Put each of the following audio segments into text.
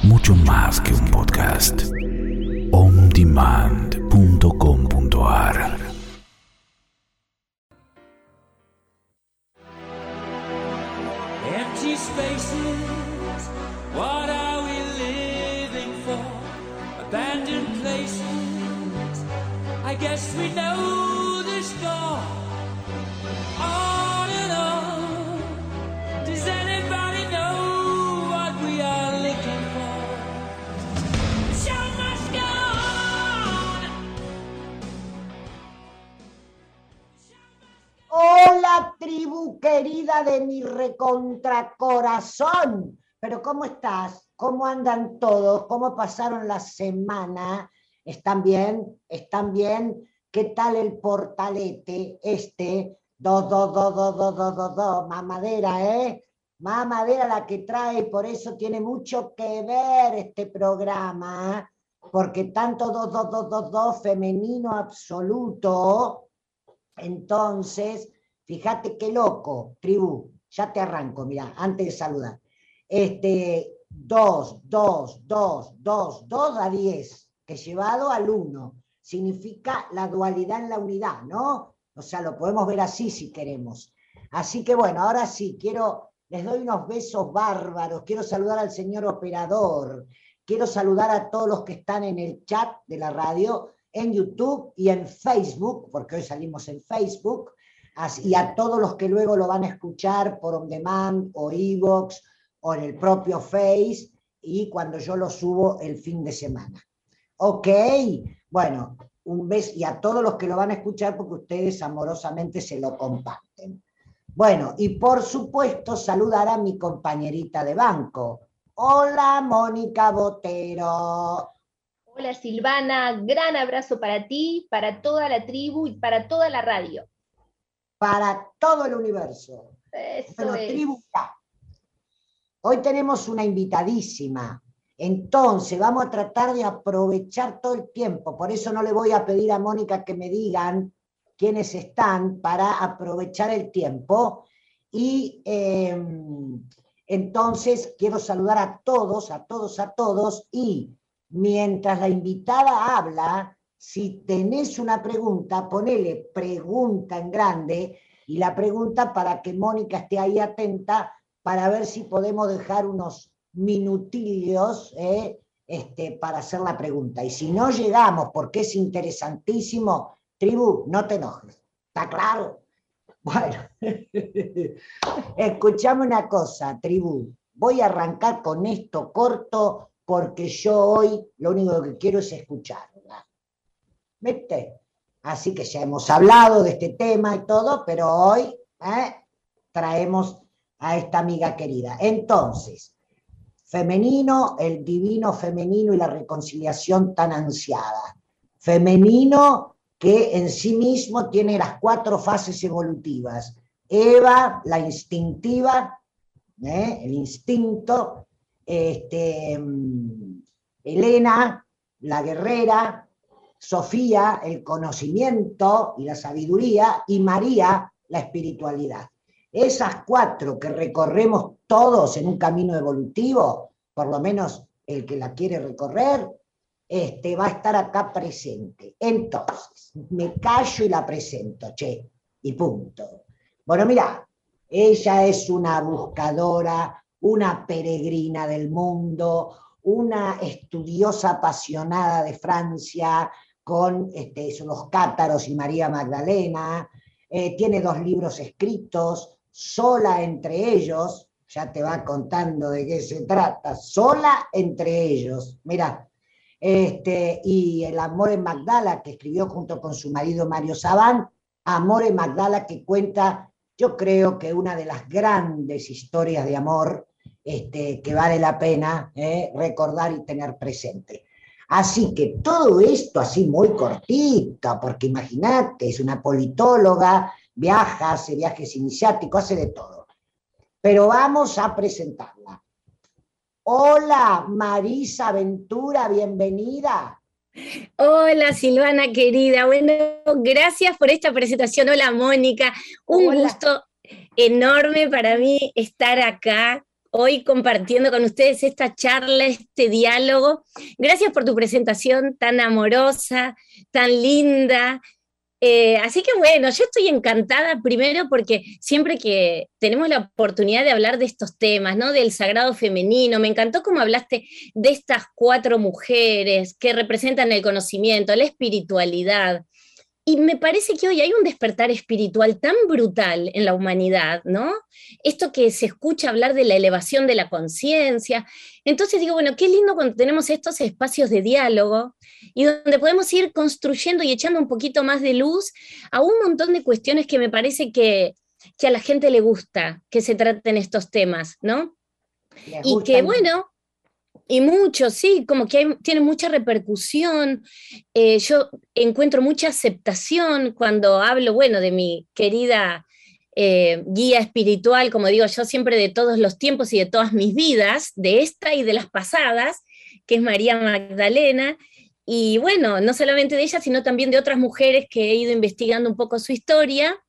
mucho más que un podcast. ondemand.com.ar. Empty spaces, what are we living for? Abandoned places, I guess we know the score. On and on, does anybody know what we are looking for? Show must go on. Hola, tribu querida de mi recontracorazón. Pero ¿cómo estás? ¿Cómo andan todos? ¿Cómo pasaron la semana? ¿Están bien? ¿Están bien? ¿Qué tal el portalete? Mamadera, ¿eh? Mamadera la que trae, por eso tiene mucho que ver este programa, ¿eh? Porque tanto 2222 femenino absoluto. Entonces, fíjate qué loco, tribu, ya te arranco, mira, antes de saludar. 2, 2, 2, 2, 2 a 10, que llevado al 1, significa la dualidad en la unidad, ¿no? O sea, lo podemos ver así si queremos. Así que bueno, ahora sí, les doy unos besos bárbaros, quiero saludar al señor operador, quiero saludar a todos los que están en el chat de la radio, en YouTube y en Facebook, porque hoy salimos en Facebook, y a todos los que luego lo van a escuchar por On Demand o iVoox o en el propio Face y cuando yo lo subo el fin de semana. Ok, bueno, un beso y a todos los que lo van a escuchar porque ustedes amorosamente se lo comparten. Bueno, y por supuesto saludar a mi compañerita de banco. Hola, Mónica Botero. Hola Silvana, gran abrazo para ti, para toda la tribu y para toda la radio. Para todo el universo. Eso bueno, es. Tribu, hoy tenemos una invitadísima, entonces vamos a tratar de aprovechar todo el tiempo, por eso no le voy a pedir a Mónica que me digan quiénes están para aprovechar el tiempo, y entonces quiero saludar a todos, y mientras la invitada habla, si tenés una pregunta, ponele pregunta en grande, y la pregunta para que Mónica esté ahí atenta, para ver si podemos dejar unos minutillos para hacer la pregunta. Y si no llegamos, porque es interesantísimo, tribu, no te enojes. ¿Está claro? Bueno, escuchame una cosa, tribu. Voy a arrancar con esto corto, porque yo hoy lo único que quiero es escuchar, ¿verdad? ¿Viste? Así que ya hemos hablado de este tema y todo, pero hoy traemos a esta amiga querida. Entonces, femenino, el divino femenino y la reconciliación tan ansiada. Femenino que en sí mismo tiene las 4 fases evolutivas. Eva, la instintiva, el instinto, Elena, la guerrera, Sofía, el conocimiento y la sabiduría, y María, la espiritualidad. Esas 4 que recorremos todos en un camino evolutivo, por lo menos el que la quiere recorrer, va a estar acá presente. Entonces, me callo y la presento, y punto. Bueno, mira, ella es una buscadora, una peregrina del mundo, una estudiosa apasionada de Francia, con los cátaros y María Magdalena, tiene 2 libros escritos, Sola entre ellos, ya te va contando de qué se trata, Sola entre ellos, mirá, y El amor en Magdala, que escribió junto con su marido Mario Sabán, Amor en Magdala, que cuenta, yo creo que una de las grandes historias de amor que vale la pena recordar y tener presente. Así que todo esto así muy cortito, porque imagínate, es una politóloga, viaja, hace viajes iniciáticos, hace de todo. Pero vamos a presentarla. Hola, Marisa Ventura, bienvenida. Hola Silvana querida, bueno, gracias por esta presentación. Hola Mónica, un gusto enorme para mí estar acá hoy compartiendo con ustedes esta charla, este diálogo. Gracias por tu presentación tan amorosa, tan linda. Así que bueno, yo estoy encantada primero porque siempre que tenemos la oportunidad de hablar de estos temas, ¿no? Del sagrado femenino, me encantó cómo hablaste de estas 4 mujeres que representan el conocimiento, la espiritualidad. Y me parece que hoy hay un despertar espiritual tan brutal en la humanidad, ¿no? Esto que se escucha hablar de la elevación de la conciencia. Entonces digo, bueno, qué lindo cuando tenemos estos espacios de diálogo y donde podemos ir construyendo y echando un poquito más de luz a un montón de cuestiones que me parece que a la gente le gusta que se traten estos temas, ¿no? Y que bueno, y mucho, sí, como que tiene mucha repercusión. Yo encuentro mucha aceptación cuando hablo, bueno, de mi querida guía espiritual, como digo yo siempre, de todos los tiempos y de todas mis vidas, de esta y de las pasadas, que es María Magdalena. Y bueno, no solamente de ella, sino también de otras mujeres que he ido investigando un poco su historia.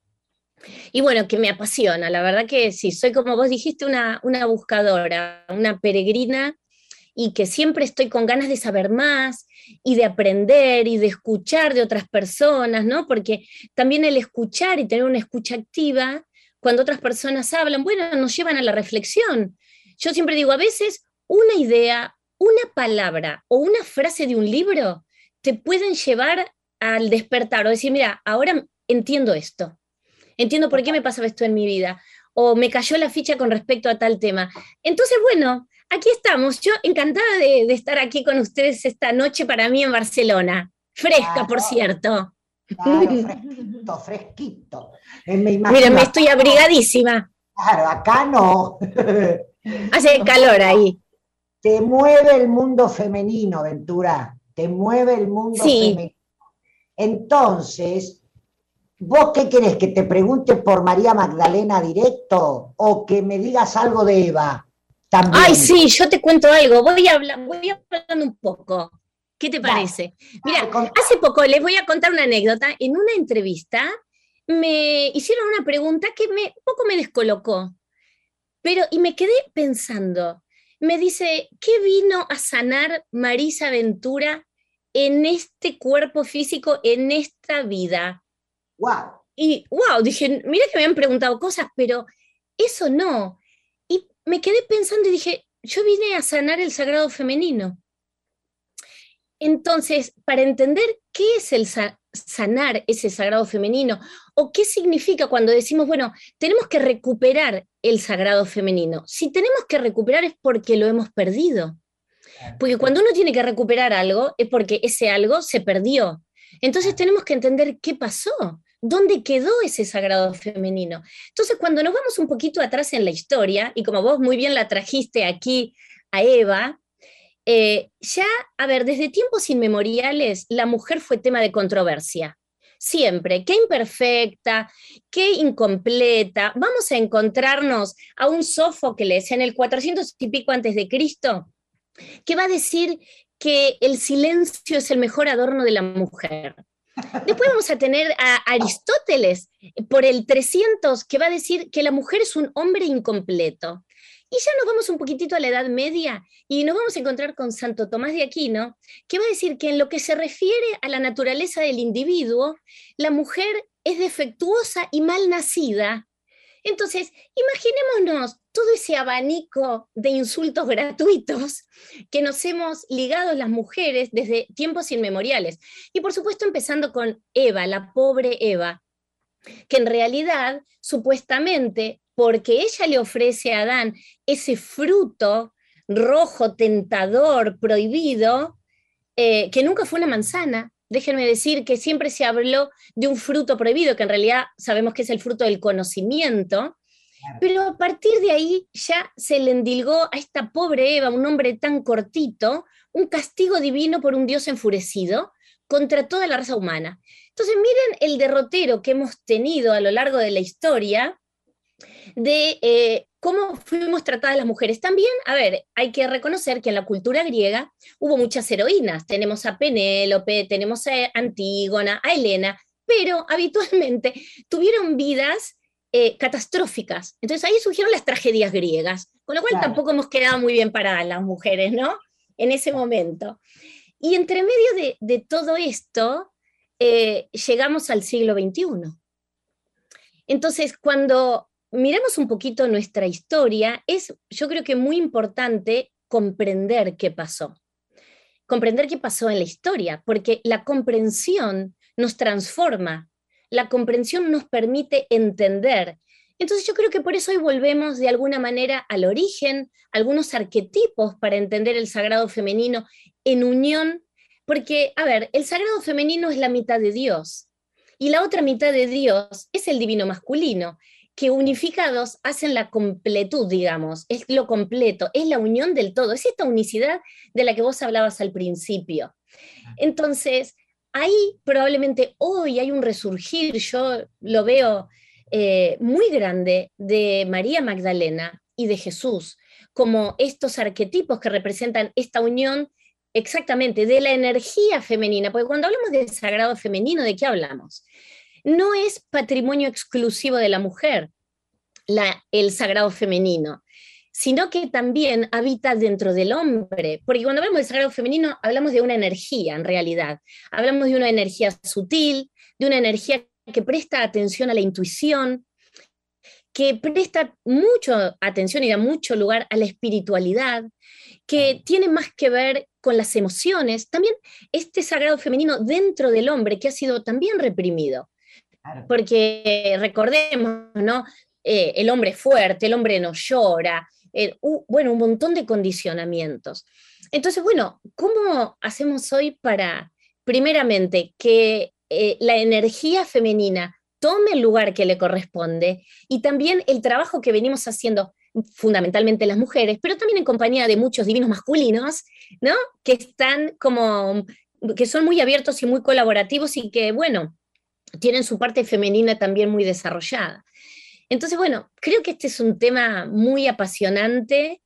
Y bueno, que me apasiona, la verdad que sí, soy como vos dijiste, una buscadora, una peregrina, y que siempre estoy con ganas de saber más y de aprender y de escuchar de otras personas, ¿no? Porque también el escuchar y tener una escucha activa, cuando otras personas hablan, bueno, nos llevan a la reflexión. Yo siempre digo, a veces una idea, una palabra o una frase de un libro te pueden llevar al despertar o decir, mira, ahora entiendo esto, entiendo por qué me pasaba esto en mi vida, o me cayó la ficha con respecto a tal tema. Entonces, bueno, aquí estamos, yo encantada de estar aquí con ustedes esta noche para mí en Barcelona. Fresca, claro, por cierto. Claro, fresquito, fresquito. Miren, me estoy abrigadísima. Claro, acá no. Hace calor ahí. Te mueve el mundo femenino, Ventura. Te mueve el mundo femenino. Entonces, ¿vos qué querés? ¿Que te pregunte por María Magdalena directo? ¿O que me digas algo de Eva? También. Ay, sí, yo te cuento algo, voy hablando un poco. ¿Qué te parece? Mira, hace poco les voy a contar una anécdota. En una entrevista me hicieron una pregunta que un poco me descolocó, y me quedé pensando. Me dice, ¿qué vino a sanar Marisa Ventura en este cuerpo físico, en esta vida? Wow. Y wow, dije, mira que me han preguntado cosas, pero eso no. Me quedé pensando y dije, yo vine a sanar el sagrado femenino. Entonces, para entender qué es el sanar ese sagrado femenino, o qué significa cuando decimos, bueno, tenemos que recuperar el sagrado femenino. Si tenemos que recuperar es porque lo hemos perdido. Porque cuando uno tiene que recuperar algo es porque ese algo se perdió. Entonces tenemos que entender qué pasó. ¿Dónde quedó ese sagrado femenino? Entonces, cuando nos vamos un poquito atrás en la historia, y como vos muy bien la trajiste aquí a Eva, ya, a ver, desde tiempos inmemoriales, la mujer fue tema de controversia. Siempre, qué imperfecta, qué incompleta. Vamos a encontrarnos a un Sófocles en el 400 y pico antes de Cristo, que va a decir que el silencio es el mejor adorno de la mujer. Después vamos a tener a Aristóteles por el 300, que va a decir que la mujer es un hombre incompleto. Y ya nos vamos un poquitito a la Edad Media y nos vamos a encontrar con Santo Tomás de Aquino, que va a decir que en lo que se refiere a la naturaleza del individuo, la mujer es defectuosa y mal nacida. Entonces, imaginémonos todo ese abanico de insultos gratuitos que nos hemos ligado las mujeres desde tiempos inmemoriales. Y por supuesto empezando con Eva, la pobre Eva, que en realidad, supuestamente, porque ella le ofrece a Adán ese fruto rojo, tentador, prohibido, que nunca fue una manzana. Déjenme decir que siempre se habló de un fruto prohibido, que en realidad sabemos que es el fruto del conocimiento, pero a partir de ahí ya se le endilgó a esta pobre Eva, un hombre tan cortito, un castigo divino por un Dios enfurecido contra toda la raza humana. Entonces miren el derrotero que hemos tenido a lo largo de la historia de cómo fuimos tratadas las mujeres. También, a ver, hay que reconocer que en la cultura griega hubo muchas heroínas. Tenemos a Penélope, tenemos a Antígona, a Helena, pero habitualmente tuvieron vidas catastróficas. Entonces ahí surgieron las tragedias griegas, Con lo cual Claro. tampoco hemos quedado muy bien paradas las mujeres, ¿no? En ese momento. Y entre medio de todo esto, llegamos al siglo XXI. Entonces, cuando miramos un poquito nuestra historia, yo creo que muy importante comprender qué pasó. Comprender qué pasó en la historia, porque la comprensión nos transforma, la comprensión nos permite entender. Entonces yo creo que por eso hoy volvemos de alguna manera al origen, algunos arquetipos para entender el sagrado femenino en unión, porque, a ver, el sagrado femenino es la mitad de Dios, y la otra mitad de Dios es el divino masculino, que unificados hacen la completud, digamos, es lo completo, es la unión del todo, es esta unicidad de la que vos hablabas al principio. Entonces, ahí probablemente hoy hay un resurgir, yo lo veo muy grande, de María Magdalena y de Jesús, como estos arquetipos que representan esta unión exactamente de la energía femenina, porque cuando hablamos de sagrado femenino, ¿de qué hablamos? No es patrimonio exclusivo de la mujer, el sagrado femenino, sino que también habita dentro del hombre, porque cuando hablamos del sagrado femenino hablamos de una energía en realidad, hablamos de una energía sutil, de una energía que presta atención a la intuición, que presta mucha atención y da mucho lugar a la espiritualidad, que tiene más que ver con las emociones, también este sagrado femenino dentro del hombre que ha sido también reprimido. Claro. Porque recordemos, ¿no? El hombre fuerte, el hombre no llora, bueno, un montón de condicionamientos. Entonces, bueno, ¿cómo hacemos hoy para, primeramente, que la energía femenina tome el lugar que le corresponde y también el trabajo que venimos haciendo fundamentalmente las mujeres, pero también en compañía de muchos divinos masculinos, ¿no? Que están que son muy abiertos y muy colaborativos y que, bueno, tienen su parte femenina también muy desarrollada. Entonces, bueno, creo que este es un tema muy apasionante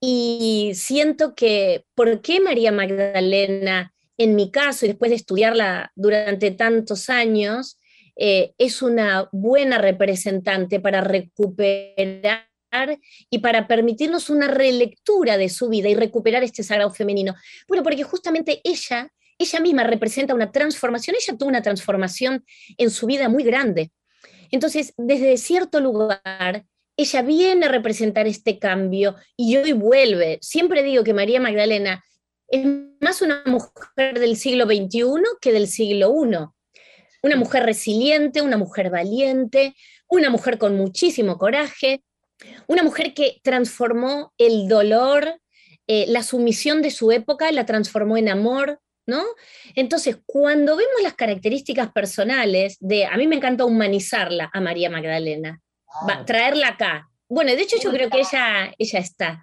y siento que ¿por qué María Magdalena, en mi caso, y después de estudiarla durante tantos años, es una buena representante para recuperar y para permitirnos una relectura de su vida y recuperar este sagrado femenino? Bueno, porque justamente ella misma representa una transformación, ella tuvo una transformación en su vida muy grande. Entonces, desde cierto lugar, ella viene a representar este cambio y hoy vuelve. Siempre digo que María Magdalena es más una mujer del siglo XXI que del siglo I. Una mujer resiliente, una mujer valiente, una mujer con muchísimo coraje, una mujer que transformó el dolor, la sumisión de su época, la transformó en amor, ¿no? Entonces, cuando vemos las características personales a mí me encanta humanizarla a María Magdalena, traerla acá. Bueno, de hecho yo creo que ella está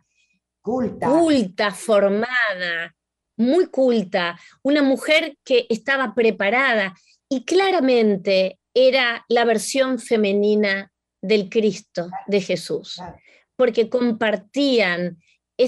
culta, formada, muy culta, una mujer que estaba preparada y claramente era la versión femenina del Cristo, de Jesús, porque compartían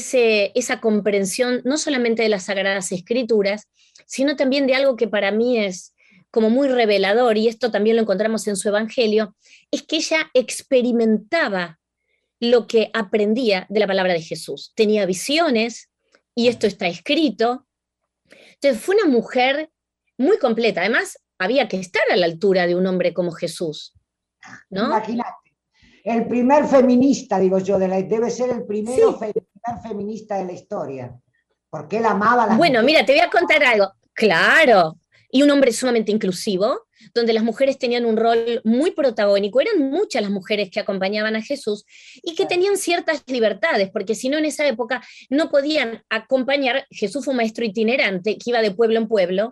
esa comprensión no solamente de las Sagradas Escrituras, sino también de algo que para mí es como muy revelador, y esto también lo encontramos en su Evangelio, es que ella experimentaba lo que aprendía de la palabra de Jesús. Tenía visiones, y esto está escrito. Entonces fue una mujer muy completa. Además, había que estar a la altura de un hombre como Jesús, ¿no? Imagínate. El primer feminista, digo yo, debe ser el primero primer feminista de la historia, porque él amaba a las Bueno, mujeres. mira, te voy a contar algo. Claro, y un hombre sumamente inclusivo, donde las mujeres tenían un rol muy protagónico, eran muchas las mujeres que acompañaban a Jesús y que tenían ciertas libertades, porque si no en esa época no podían acompañar. Jesús fue un maestro itinerante que iba de pueblo en pueblo,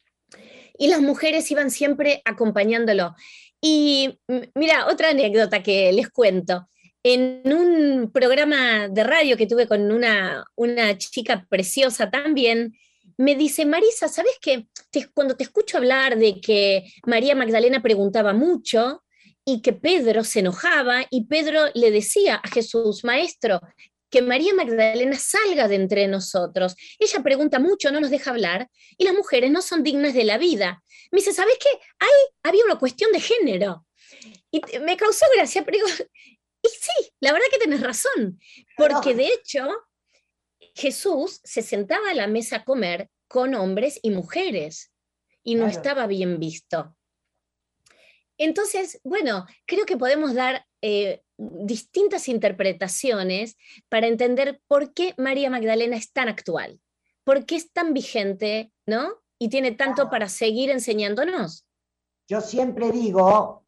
y las mujeres iban siempre acompañándolo. Y mira, otra anécdota que les cuento. En un programa de radio que tuve con una chica preciosa también, me dice: Marisa, ¿sabes qué? Cuando te escucho hablar de que María Magdalena preguntaba mucho y que Pedro se enojaba, y Pedro le decía a Jesús: Maestro, que María Magdalena salga de entre nosotros. Ella pregunta mucho, no nos deja hablar, y las mujeres no son dignas de la vida. Me dice: ¿sabes qué? Ahí había una cuestión de género. Y me causó gracia, pero digo, Y sí, la verdad que tenés razón, porque de hecho Jesús se sentaba a la mesa a comer con hombres y mujeres y no Claro. estaba bien visto. Entonces, bueno, creo que podemos dar distintas interpretaciones para entender por qué María Magdalena es tan actual, por qué es tan vigente, ¿no? Y tiene tanto para seguir enseñándonos. Yo siempre digo,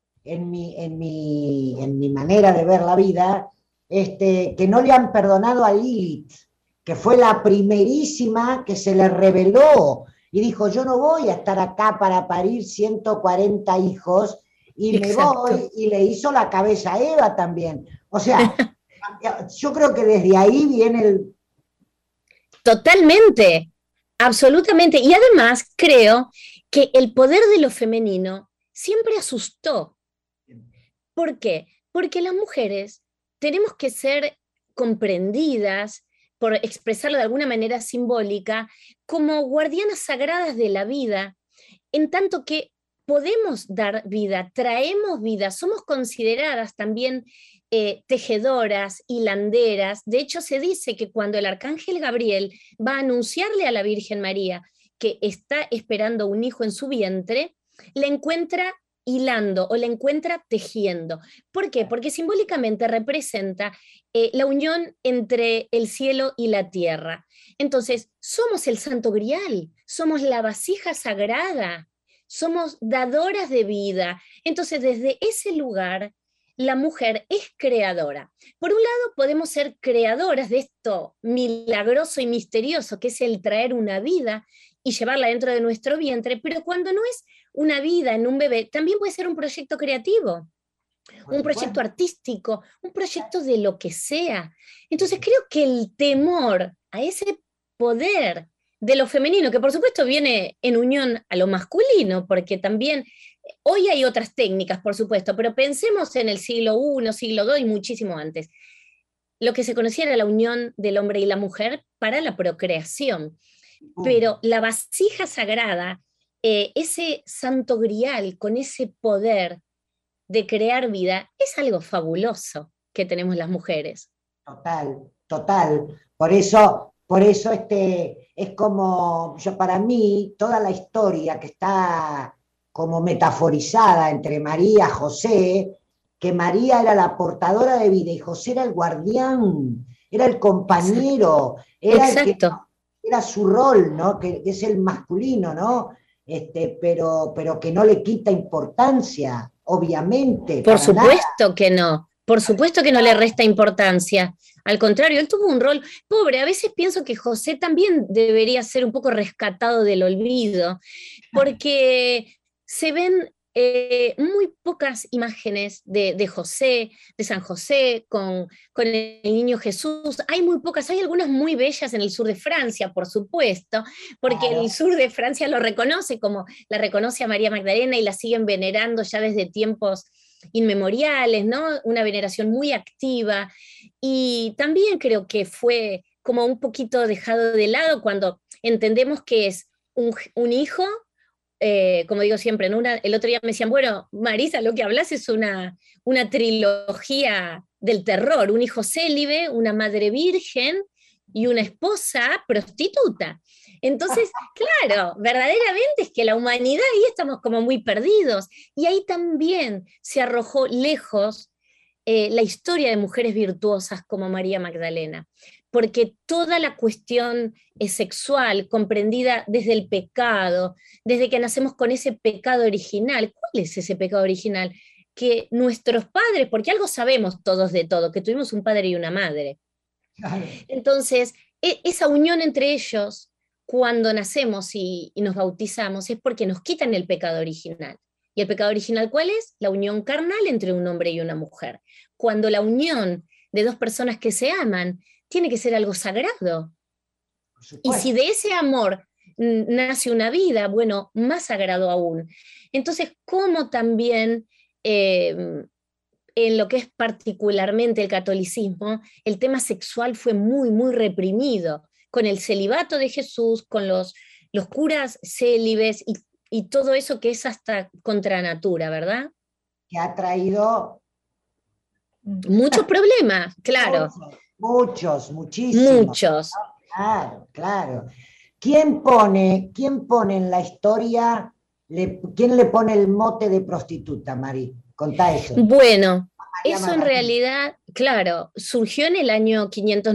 en mi manera de ver la vida, que no le han perdonado a Lilith, que fue la primerísima que se le reveló y dijo, yo no voy a estar acá para parir 140 hijos, y me Exacto. voy, y le hizo la cabeza a Eva también. O sea, yo creo que desde ahí viene el... Totalmente, absolutamente. Y además creo que el poder de lo femenino siempre asustó. ¿Por qué? Porque las mujeres tenemos que ser comprendidas, por expresarlo de alguna manera simbólica, como guardianas sagradas de la vida, en tanto que podemos dar vida, traemos vida, somos consideradas también tejedoras, hilanderas. De hecho, se dice que cuando el arcángel Gabriel va a anunciarle a la Virgen María que está esperando un hijo en su vientre, la encuentra hilando o la encuentra tejiendo. ¿Por qué? Porque simbólicamente representa la unión entre el cielo y la tierra. Entonces, somos el Santo Grial, somos la vasija sagrada, somos dadoras de vida. Entonces, desde ese lugar, la mujer es creadora. Por un lado, podemos ser creadoras de esto milagroso y misterioso, que es el traer una vida y llevarla dentro de nuestro vientre, pero cuando no es una vida en un bebé, también puede ser un proyecto creativo, un proyecto artístico, un proyecto de lo que sea. Entonces creo que el temor a ese poder de lo femenino, que por supuesto viene en unión a lo masculino, porque también hoy hay otras técnicas, por supuesto, pero pensemos en el siglo I, siglo II y muchísimo antes. Lo que se conocía era la unión del hombre y la mujer para la procreación. Pero la vasija sagrada, ese santo grial con ese poder de crear vida, es algo fabuloso que tenemos las mujeres. Total, total. Por eso es como, yo para mí, toda la historia que está como metaforizada entre María y José, que María era la portadora de vida y José era el guardián, era el compañero, era el que Exacto. era su rol, ¿no? Que es el masculino, ¿no? Pero que no le quita importancia, obviamente, Por para nada. supuesto que no. Por supuesto que no le resta importancia. Al contrario, él tuvo un rol pobre. A veces pienso que José también debería ser un poco rescatado del olvido, porque se ven muy pocas imágenes de José, de San José, con el niño Jesús. Hay muy pocas, hay algunas muy bellas en el sur de Francia, por supuesto, porque Claro. el sur de Francia lo reconoce como la reconoce a María Magdalena y la siguen venerando ya desde tiempos inmemoriales, ¿no? Una veneración muy activa. Y también creo que fue como un poquito dejado de lado cuando entendemos que es un hijo, como digo siempre, ¿no? El otro día me decían, bueno, Marisa, lo que hablas es una trilogía del terror, un hijo célibe, una madre virgen y una esposa prostituta. Entonces, claro, verdaderamente es que la humanidad ahí estamos como muy perdidos. Y ahí también se arrojó lejos la historia de mujeres virtuosas como María Magdalena, porque toda la cuestión sexual comprendida desde el pecado, desde que nacemos con ese pecado original. ¿Cuál es ese pecado original? Que nuestros padres, porque algo sabemos todos de todo, que tuvimos un padre y una madre. Claro. Entonces, esa unión entre ellos, cuando nacemos y nos bautizamos, es porque nos quitan el pecado original. ¿Y el pecado original cuál es? La unión carnal entre un hombre y una mujer. Cuando la unión de dos personas que se aman tiene que ser algo sagrado. Por Y si supuesto. de ese amor nace una vida, bueno, más sagrado aún. Entonces, ¿cómo también en lo que es particularmente el catolicismo, el tema sexual fue muy, muy reprimido, con el celibato de Jesús, con los curas célibes y todo eso que es hasta contra natura, ¿verdad? Que ha traído Muchos problemas, claro, Muchísimos. muchos. Claro, claro. ¿Quién pone en la historia, quién le pone el mote de prostituta, Mari? Contá eso. Bueno, María eso en Magdalena. realidad, claro, surgió en el año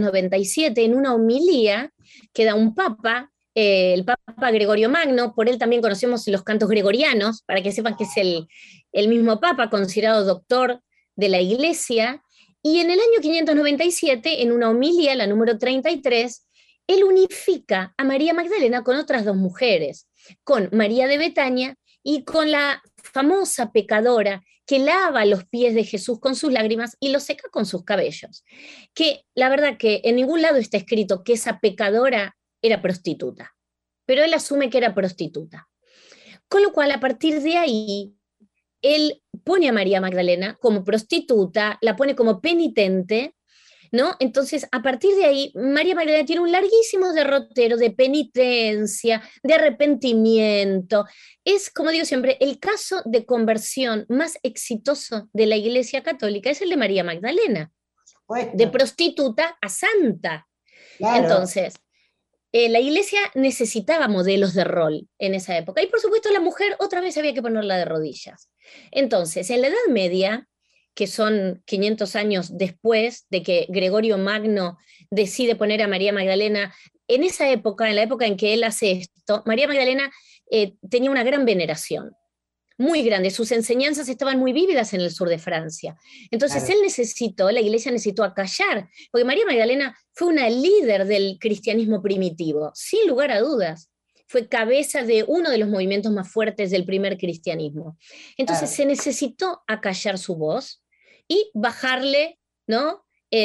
597 en una homilía que da un papa, el Papa Gregorio Magno. Por él también conocemos los cantos gregorianos, para que sepan que es el mismo papa, considerado doctor de la Iglesia. Y en el año 597, en una homilía, la número 33, él unifica a María Magdalena con otras dos mujeres, con María de Betania y con la famosa pecadora que lava los pies de Jesús con sus lágrimas y los seca con sus cabellos. Que la verdad que en ningún lado está escrito que esa pecadora era prostituta, pero él asume que era prostituta. Con lo cual, a partir de ahí, él pone a María Magdalena como prostituta, la pone como penitente, ¿no? Entonces, a partir de ahí, María Magdalena tiene un larguísimo derrotero de penitencia, de arrepentimiento. Es, como digo siempre, el caso de conversión más exitoso de la Iglesia Católica es el de María Magdalena, Supuesto. de prostituta a santa. Claro. Entonces, la Iglesia necesitaba modelos de rol en esa época. Y por supuesto, la mujer otra vez había que ponerla de rodillas. Entonces, en la Edad Media, que son 500 años después de que Gregorio Magno decide poner a María Magdalena, en esa época, en la época en que él hace esto, María Magdalena tenía una gran veneración, muy grande. Sus enseñanzas estaban muy vívidas en el sur de Francia. Entonces Claro. la Iglesia necesitó acallar, porque María Magdalena fue una líder del cristianismo primitivo, sin lugar a dudas. Fue cabeza de uno de los movimientos más fuertes del primer cristianismo. Entonces Claro. se necesitó acallar su voz y bajarle, ¿no?,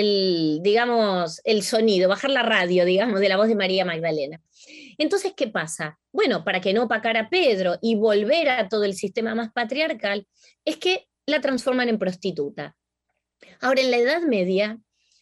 digamos, el sonido, bajar la radio, digamos, de la voz de María Magdalena. Entonces, ¿qué pasa? Bueno, para que no opacara a Pedro y volver a todo el sistema más patriarcal, es que la transforman en prostituta. Ahora, en la Edad Media,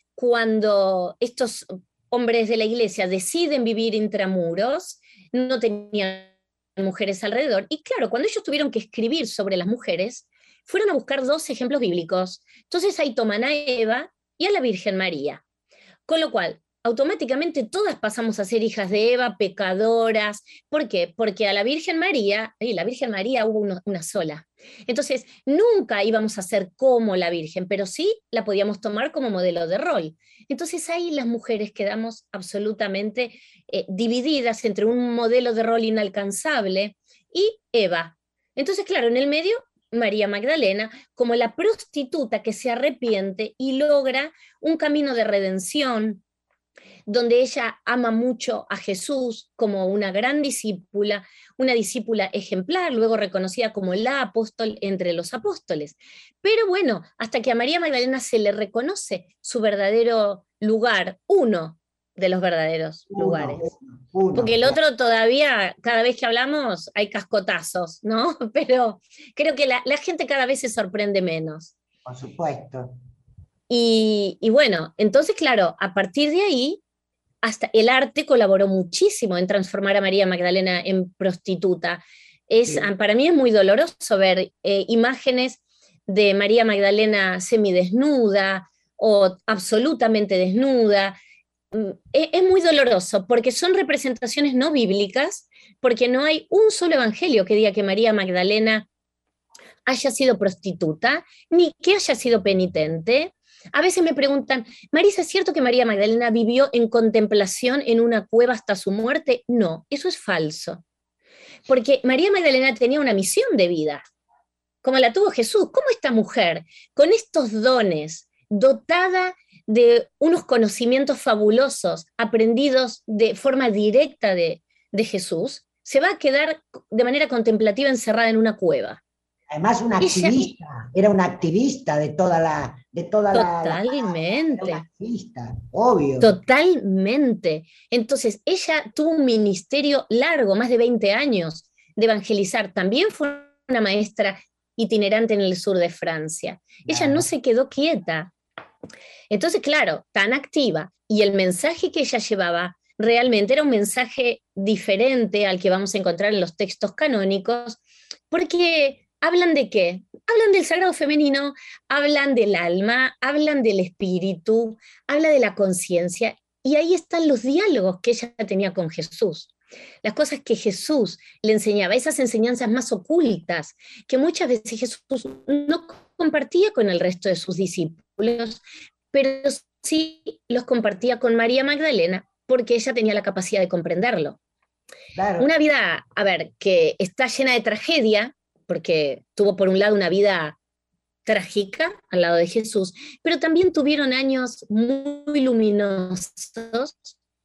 cuando estos hombres de la Iglesia deciden vivir intramuros, no tenían mujeres alrededor, y claro, cuando ellos tuvieron que escribir sobre las mujeres, fueron a buscar dos ejemplos bíblicos. Entonces ahí toman a Eva y a la Virgen María. Con lo cual, automáticamente todas pasamos a ser hijas de Eva, pecadoras. ¿Por qué? Porque a la Virgen María hubo una sola. Entonces, nunca íbamos a ser como la Virgen, pero sí la podíamos tomar como modelo de rol. Entonces ahí las mujeres quedamos absolutamente divididas entre un modelo de rol inalcanzable y Eva. Entonces, claro, en el medio, María Magdalena como la prostituta que se arrepiente y logra un camino de redención, donde ella ama mucho a Jesús como una gran discípula, una discípula ejemplar, luego reconocida como la apóstol entre los apóstoles. Pero bueno, hasta que a María Magdalena se le reconoce su verdadero lugar, uno de los verdaderos lugares. Porque el otro todavía, cada vez que hablamos, hay cascotazos, ¿no? Pero creo que la gente cada vez se sorprende menos. Por supuesto. Y bueno, entonces, claro, a partir de ahí, hasta el arte colaboró muchísimo en transformar a María Magdalena en prostituta. Sí. Para mí es muy doloroso ver imágenes de María Magdalena semidesnuda o absolutamente desnuda. Es muy doloroso porque son representaciones no bíblicas, porque no hay un solo evangelio que diga que María Magdalena haya sido prostituta, ni que haya sido penitente. A veces me preguntan, Marisa, ¿es cierto que María Magdalena vivió en contemplación en una cueva hasta su muerte? No, eso es falso. Porque María Magdalena tenía una misión de vida, como la tuvo Jesús. ¿Cómo esta mujer, con estos dones, dotada de unos conocimientos fabulosos, aprendidos de forma directa de Jesús, se va a quedar de manera contemplativa encerrada en una cueva? Además, una activista, era una activista de toda la... Totalmente. Era una activista, obvio. Totalmente. Entonces, ella tuvo un ministerio largo, más de 20 años, de evangelizar. También fue una maestra itinerante en el sur de Francia. Ella no se quedó quieta. Entonces, claro, tan activa, y el mensaje que ella llevaba realmente era un mensaje diferente al que vamos a encontrar en los textos canónicos, porque ¿Hablan de qué? Hablan del sagrado femenino, hablan del alma, hablan del espíritu, habla de la conciencia, y ahí están los diálogos que ella tenía con Jesús. Las cosas que Jesús le enseñaba, esas enseñanzas más ocultas, que muchas veces Jesús no compartía con el resto de sus discípulos, pero sí los compartía con María Magdalena, porque ella tenía la capacidad de comprenderlo. Claro. Una vida, a ver, que está llena de tragedia, porque tuvo por un lado una vida trágica al lado de Jesús, pero también tuvieron años muy luminosos,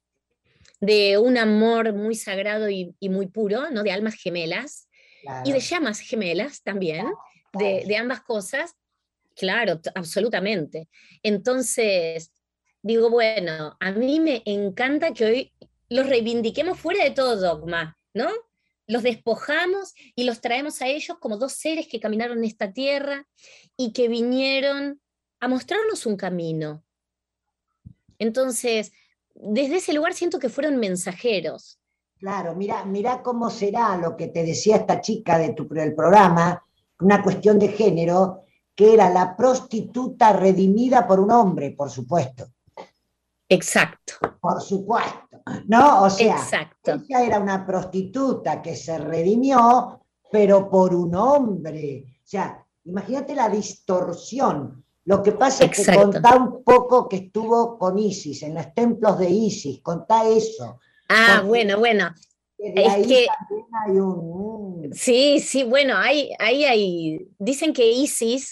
de un amor muy sagrado y muy puro, ¿no? De almas gemelas, Claro. y de llamas gemelas también, de ambas cosas, claro, absolutamente. Entonces, digo, bueno, a mí me encanta que hoy los reivindiquemos fuera de todo dogma, ¿no? Los despojamos y los traemos a ellos como dos seres que caminaron en esta tierra y que vinieron a mostrarnos un camino. Entonces, desde ese lugar siento que fueron mensajeros. Claro, mira cómo será lo que te decía esta chica del programa, una cuestión de género, que era la prostituta redimida por un hombre, por supuesto. Exacto. Por supuesto, ¿no? O sea, exacto. ella era una prostituta que se redimió, pero por un hombre. O sea, imagínate la distorsión. Lo que pasa es que contá un poco que estuvo con Isis, en los templos de Isis, contá eso. Ah, bueno. De ahí que, también hay un... Sí, bueno, dicen que Isis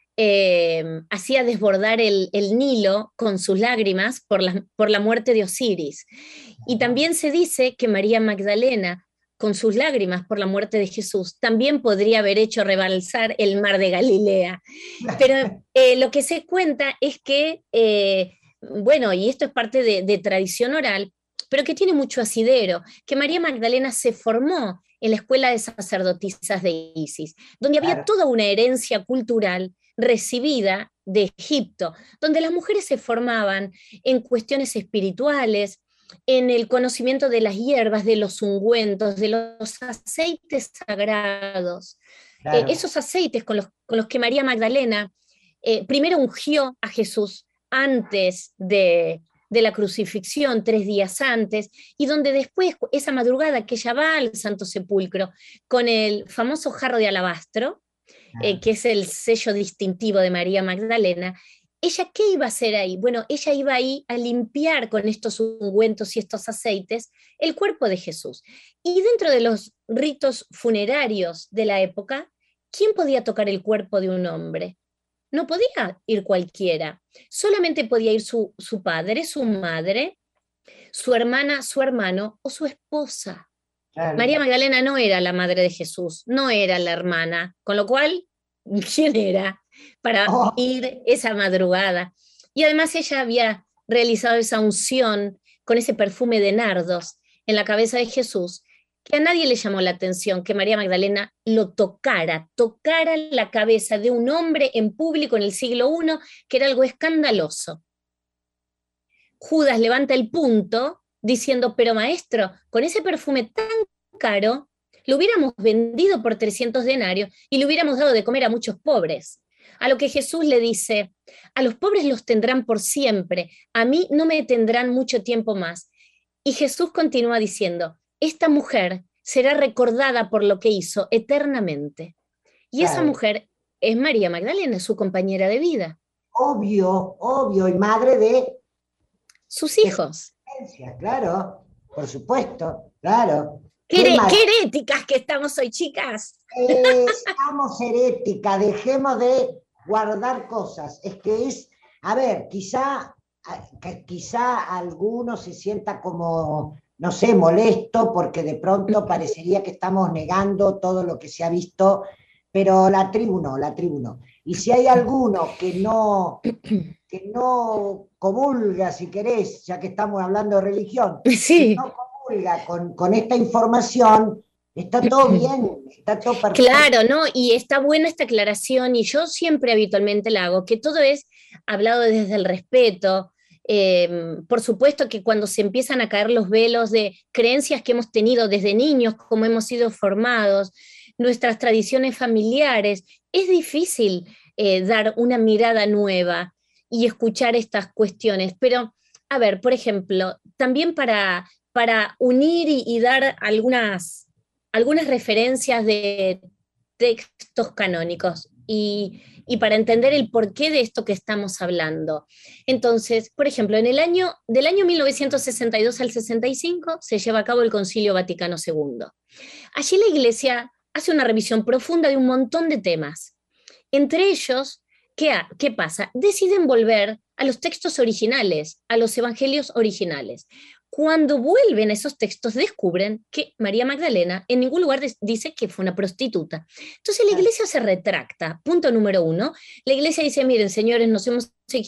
hacía desbordar el Nilo con sus lágrimas por la muerte de Osiris. Y también se dice que María Magdalena, con sus lágrimas por la muerte de Jesús, también podría haber hecho rebalsar el mar de Galilea. Pero lo que se cuenta es que, bueno, y esto es parte de tradición oral, pero que tiene mucho asidero, que María Magdalena se formó en la escuela de sacerdotisas de Isis, donde había toda una herencia cultural recibida de Egipto, donde las mujeres se formaban en cuestiones espirituales, en el conocimiento de las hierbas, de los ungüentos, de los aceites sagrados, esos aceites con los que María Magdalena primero ungió a Jesús antes de la crucifixión, 3 días antes, y donde después, esa madrugada que ella va al Santo Sepulcro con el famoso jarro de alabastro, que es el sello distintivo de María Magdalena, ¿ella qué iba a hacer ahí? Bueno, ella iba ahí a limpiar con estos ungüentos y estos aceites el cuerpo de Jesús. Y dentro de los ritos funerarios de la época, ¿quién podía tocar el cuerpo de un hombre? No podía ir cualquiera, solamente podía ir su padre, su madre, su hermana, su hermano o su esposa. Claro. María Magdalena no era la madre de Jesús, no era la hermana, con lo cual, ¿quién era para ir esa madrugada? Y además ella había realizado esa unción con ese perfume de nardos en la cabeza de Jesús, que a nadie le llamó la atención que María Magdalena lo tocara la cabeza de un hombre en público en el siglo I, que era algo escandaloso. Judas levanta el punto diciendo, pero maestro, con ese perfume tan caro, lo hubiéramos vendido por 300 denarios y le hubiéramos dado de comer a muchos pobres. A lo que Jesús le dice, a los pobres los tendrán por siempre, a mí no me tendrán mucho tiempo más. Y Jesús continúa diciendo, esta mujer será recordada por lo que hizo eternamente. Y esa mujer es María Magdalena, su compañera de vida. Obvio, y madre de sus hijos. Claro, por supuesto, claro. ¿Qué heréticas que estamos hoy, chicas? Estamos heréticas, dejemos de guardar cosas. Es que a ver, quizá alguno se sienta como, no sé, molesto, porque de pronto parecería que estamos negando todo lo que se ha visto, pero la tribu no. Y si hay alguno que no comulga, si querés, ya que estamos hablando de religión, sí. Que no comulga con esta información, está todo bien, está todo perfecto. Claro, ¿no? Y está buena esta aclaración, y yo siempre habitualmente la hago, que todo es hablado desde el respeto. Por supuesto que cuando se empiezan a caer los velos de creencias que hemos tenido desde niños, como hemos sido formados, nuestras tradiciones familiares. Es difícil dar una mirada nueva y escuchar estas cuestiones, pero a ver, por ejemplo, también para unir y dar algunas referencias de textos canónicos y para entender el porqué de esto que estamos hablando. Entonces, por ejemplo, del año 1962 al 65 se lleva a cabo el Concilio Vaticano II. Allí la Iglesia hace una revisión profunda de un montón de temas. Entre ellos, ¿qué pasa? Deciden volver a los textos originales, a los evangelios originales. Cuando vuelven a esos textos, descubren que María Magdalena en ningún lugar dice que fue una prostituta. Entonces la Iglesia se retracta. Punto número 1. La Iglesia dice, miren, señores, nos hemos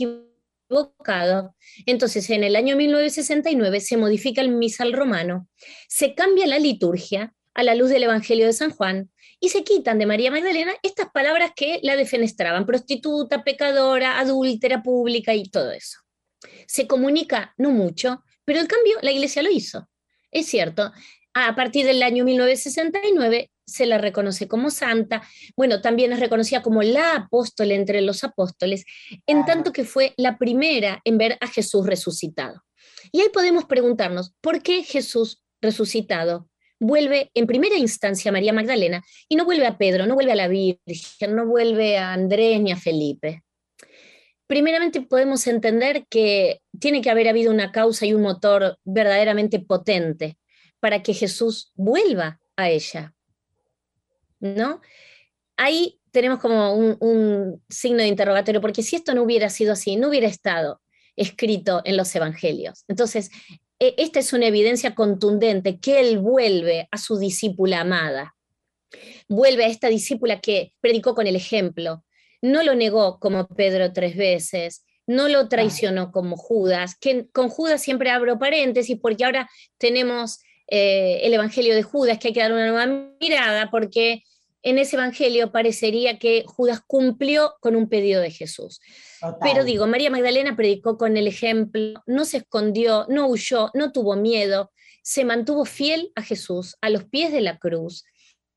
equivocado. Entonces, en el año 1969 se modifica el misal romano, se cambia la liturgia a la luz del Evangelio de San Juan y se quitan de María Magdalena estas palabras que la defenestraban: prostituta, pecadora, adúltera pública y todo eso. Se comunica no mucho, pero el cambio la Iglesia lo hizo. Es cierto, a partir del año 1969 se la reconoce como santa. Bueno, también es reconocida como la apóstol entre los apóstoles, en tanto que fue la primera en ver a Jesús resucitado. Y ahí podemos preguntarnos, ¿por qué Jesús resucitado vuelve en primera instancia a María Magdalena y no vuelve a Pedro, no vuelve a la Virgen, no vuelve a Andrés ni a Felipe? Primeramente podemos entender que tiene que haber habido una causa y un motor verdaderamente potente para que Jesús vuelva a ella, ¿no? Ahí tenemos como un signo de interrogatorio, porque si esto no hubiera sido así, no hubiera estado escrito en los evangelios. Entonces, esta es una evidencia contundente que él vuelve a su discípula amada, vuelve a esta discípula que predicó con el ejemplo, no lo negó como Pedro 3 veces, no lo traicionó como Judas, que con Judas siempre abro paréntesis porque ahora tenemos el evangelio de Judas, que hay que dar una nueva mirada, porque en ese evangelio parecería que Judas cumplió con un pedido de Jesús. Total. Pero digo, María Magdalena predicó con el ejemplo, no se escondió, no huyó, no tuvo miedo, se mantuvo fiel a Jesús, a los pies de la cruz.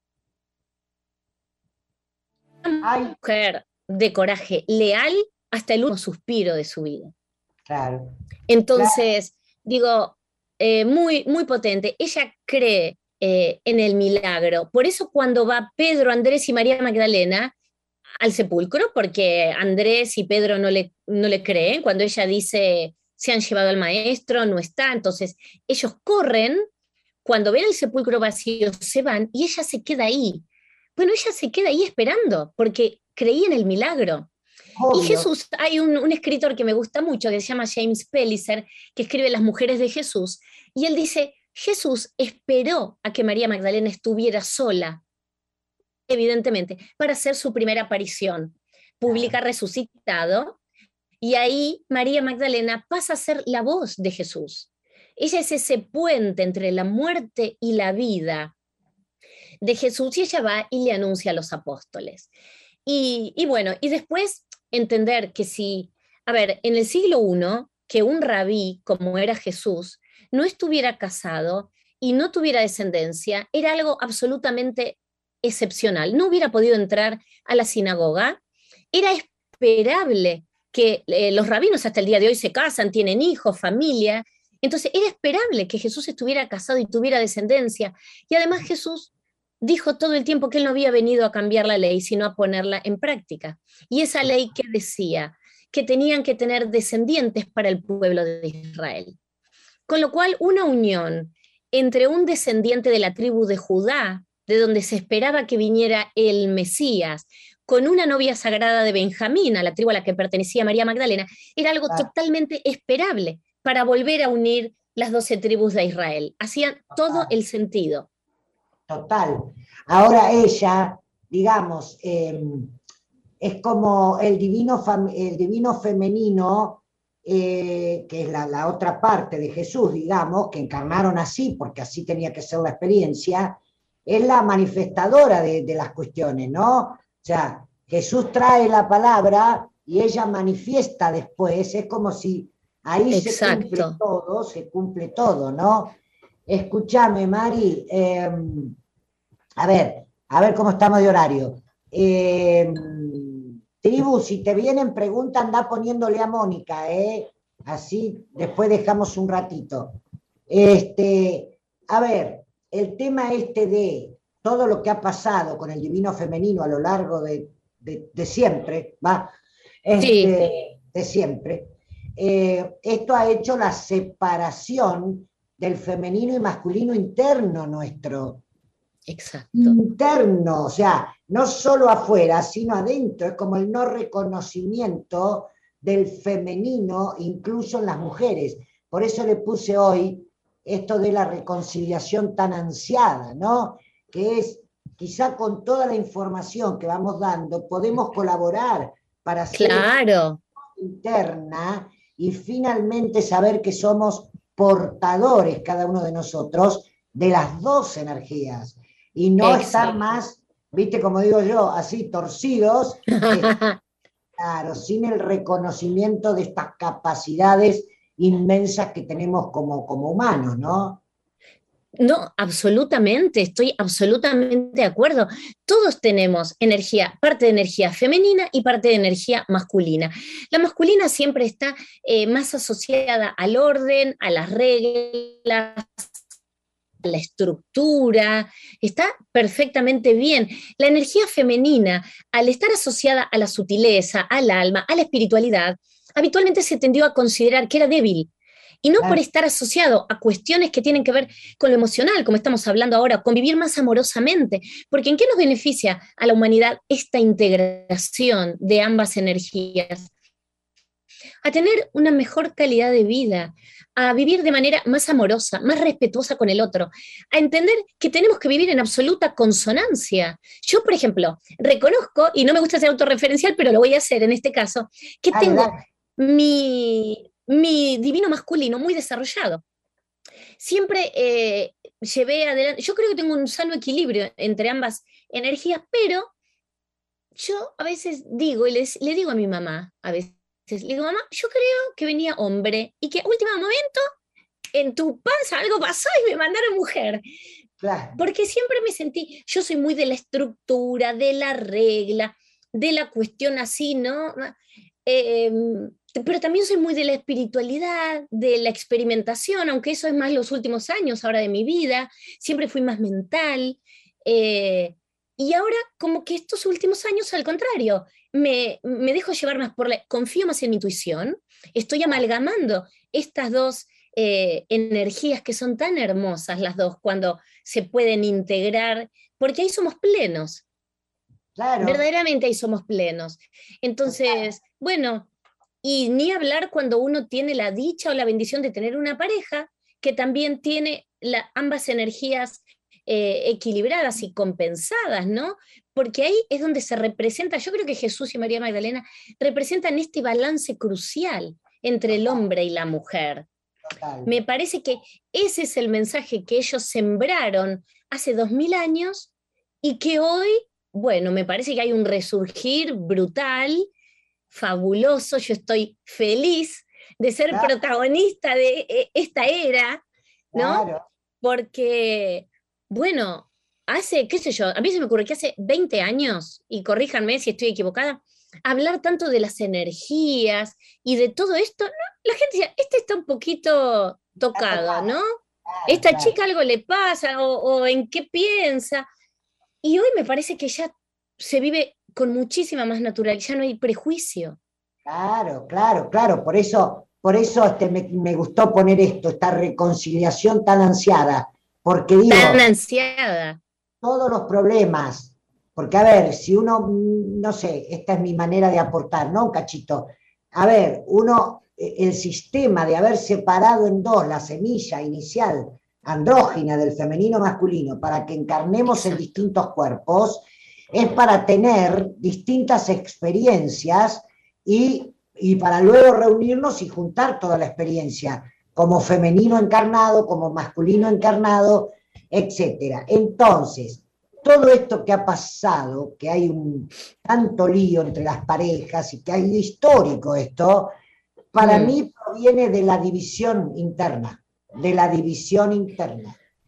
Una mujer de coraje, leal hasta el último suspiro de su vida. Claro. Entonces, digo, muy, muy potente. Ella cree en el milagro. Por eso cuando va Pedro, Andrés y María Magdalena al sepulcro, porque Andrés y Pedro no le creen, cuando ella dice, se han llevado al maestro, no está, entonces ellos corren, cuando ven el sepulcro vacío se van y ella se queda ahí. Bueno, ella se queda ahí esperando, porque creía en el milagro. Obvio. Y Jesús, hay un escritor que me gusta mucho, que se llama James Pellicer, que escribe Las mujeres de Jesús, y él dice, Jesús esperó a que María Magdalena estuviera sola, evidentemente, para hacer su primera aparición pública resucitado, y ahí María Magdalena pasa a ser la voz de Jesús. Ella es ese puente entre la muerte y la vida de Jesús, y ella va y le anuncia a los apóstoles. Y bueno, y después entender que si, a ver, en el siglo I, que un rabí como era Jesús no estuviera casado y no tuviera descendencia, era algo absolutamente excepcional. No hubiera podido entrar a la sinagoga. Era esperable que los rabinos hasta el día de hoy se casan, tienen hijos, familia. Entonces era esperable que Jesús estuviera casado y tuviera descendencia. Y además Jesús dijo todo el tiempo que él no había venido a cambiar la ley, sino a ponerla en práctica. Y esa ley que decía que tenían que tener descendientes para el pueblo de Israel. Con lo cual, una unión entre un descendiente de la tribu de Judá, de donde se esperaba que viniera el Mesías, con una novia sagrada de Benjamín, a la tribu a la que pertenecía María Magdalena, era algo totalmente esperable para volver a unir las 12 tribus de Israel. Hacían todo el sentido. Total. Ahora ella, digamos, es como el divino femenino, que es la otra parte de Jesús, digamos, que encarnaron así, porque así tenía que ser la experiencia, es la manifestadora de las cuestiones, ¿no? O sea, Jesús trae la palabra y ella manifiesta después, es como si ahí se cumple todo, ¿no? Escúchame, Mari, a ver, A ver cómo estamos de horario. Tribu, si te vienen preguntas, anda poniéndole a Mónica, ¿eh? Así después dejamos un ratito. A ver, el tema de todo lo que ha pasado con el divino femenino a lo largo de siempre, ¿va? Sí. De siempre. Esto ha hecho la separación del femenino y masculino interno nuestro. Exacto. Interno, o sea, no solo afuera, sino adentro. Es como el no reconocimiento del femenino, incluso en las mujeres. Por eso le puse hoy esto de la reconciliación tan ansiada, ¿no? Que es, quizá con toda la información que vamos dando, podemos colaborar para hacer Claro. interna y finalmente saber que somos portadores, cada uno de nosotros, de las dos energías. Y no estar más, viste, como digo yo, así torcidos, claro, sin el reconocimiento de estas capacidades inmensas que tenemos como humanos, ¿no? No, absolutamente, estoy absolutamente de acuerdo. Todos tenemos energía, parte de energía femenina y parte de energía masculina. La masculina siempre está más asociada al orden, a las reglas, a la estructura, está perfectamente bien. La energía femenina, al estar asociada a la sutileza, al alma, a la espiritualidad, habitualmente se tendió a considerar que era débil. Y no por estar asociado a cuestiones que tienen que ver con lo emocional, como estamos hablando ahora, con vivir más amorosamente. Porque ¿en qué nos beneficia a la humanidad esta integración de ambas energías? A tener una mejor calidad de vida, a vivir de manera más amorosa, más respetuosa con el otro, a entender que tenemos que vivir en absoluta consonancia. Yo, por ejemplo, reconozco, y no me gusta ser autorreferencial, pero lo voy a hacer en este caso, que tengo mi divino masculino muy desarrollado. Siempre llevé adelante, yo creo que tengo un sano equilibrio entre ambas energías, pero yo a veces digo, y le digo a mi mamá, a veces, le digo, mamá, yo creo que venía hombre y que a último momento en tu panza algo pasó y me mandaron mujer. Claro. Porque siempre me sentí, yo soy muy de la estructura, de la regla, de la cuestión así, ¿no? Pero también soy muy de la espiritualidad, de la experimentación, aunque eso es más los últimos años ahora de mi vida, siempre fui más mental, y ahora como que estos últimos años al contrario, me dejo llevar más confío más en mi intuición, estoy amalgamando estas dos energías que son tan hermosas las dos cuando se pueden integrar, porque ahí somos plenos. Claro. Verdaderamente ahí somos plenos. Entonces, bueno, y ni hablar cuando uno tiene la dicha o la bendición de tener una pareja que también tiene ambas energías equilibradas y compensadas, ¿no? Porque ahí es donde se representa, yo creo que Jesús y María Magdalena representan este balance crucial entre el hombre y la mujer. Total. Me parece que ese es el mensaje que ellos sembraron hace 2000 años y que hoy, bueno, me parece que hay un resurgir brutal, fabuloso. Yo estoy feliz de ser protagonista de esta era, ¿no? Claro. Porque, bueno, hace, qué sé yo, a mí se me ocurre que hace 20 años, y corríjanme si estoy equivocada, hablar tanto de las energías y de todo esto, ¿no? La gente decía, este está un poquito tocado, ¿no? Esta chica algo le pasa, o en qué piensa. Y hoy me parece que ya se vive con muchísima más naturalidad, ya no hay prejuicio. Claro, claro, claro. Por eso me gustó poner esto, esta reconciliación tan ansiada. Porque digo, tan ansiada. Todos los problemas. Porque, a ver, si uno, no sé, esta es mi manera de aportar, ¿no? Un cachito. A ver, el sistema de haber separado en dos la semilla inicial andrógina del femenino masculino para que encarnemos en distintos cuerpos, es para tener distintas experiencias y para luego reunirnos y juntar toda la experiencia, como femenino encarnado, como masculino encarnado, etc. Entonces, todo esto que ha pasado, que hay un tanto lío entre las parejas y que hay histórico esto, para mí proviene de la división interna,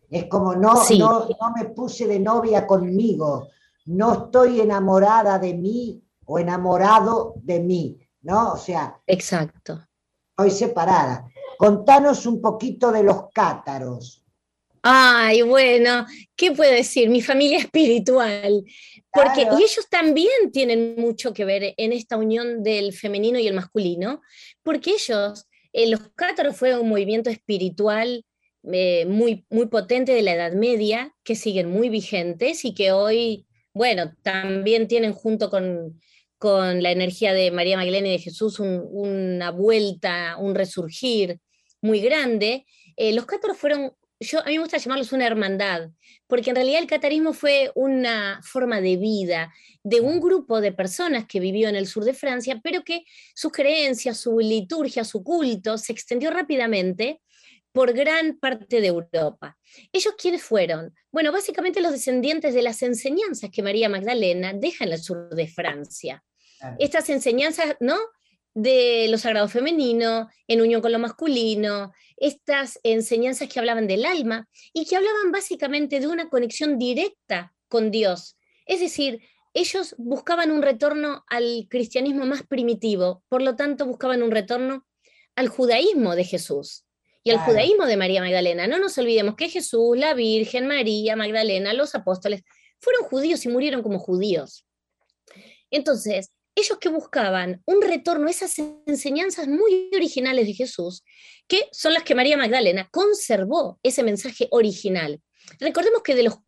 Es como no, Sí, no me puse de novia conmigo, no estoy enamorada de mí o enamorado de mí, ¿no? O sea, exacto. estoy separada. Contanos un poquito de los cátaros. Ay, bueno, ¿qué puedo decir? Mi familia espiritual. Porque, Claro, y ellos también tienen mucho que ver en esta unión del femenino y el masculino, porque ellos, los cátaros fue un movimiento espiritual muy, muy potente de la Edad Media, que siguen muy vigentes y que hoy, bueno, también tienen junto con la energía de María Magdalena y de Jesús una vuelta, un resurgir muy grande. Los cátaros fueron a mí me gusta llamarlos una hermandad, porque en realidad el catarismo fue una forma de vida de un grupo de personas que vivió en el sur de Francia, pero que sus creencias, su liturgia, su culto se extendió rápidamente por gran parte de Europa. ¿Ellos quiénes fueron? Bueno, básicamente los descendientes de las enseñanzas que María Magdalena deja en el sur de Francia. claro. Estas enseñanzas, ¿no? De lo sagrado femenino, en unión con lo masculino, estas enseñanzas que hablaban del alma y que hablaban básicamente de una conexión directa con Dios. Es decir, ellos buscaban un retorno al cristianismo más primitivo, por lo tanto buscaban un retorno al judaísmo de Jesús y al Claro. judaísmo de María Magdalena. No nos olvidemos que Jesús, la Virgen, María, Magdalena, los apóstoles, fueron judíos y murieron como judíos. Entonces, ellos que buscaban un retorno a esas enseñanzas muy originales de Jesús, que son las que María Magdalena conservó ese mensaje original. Recordemos que de los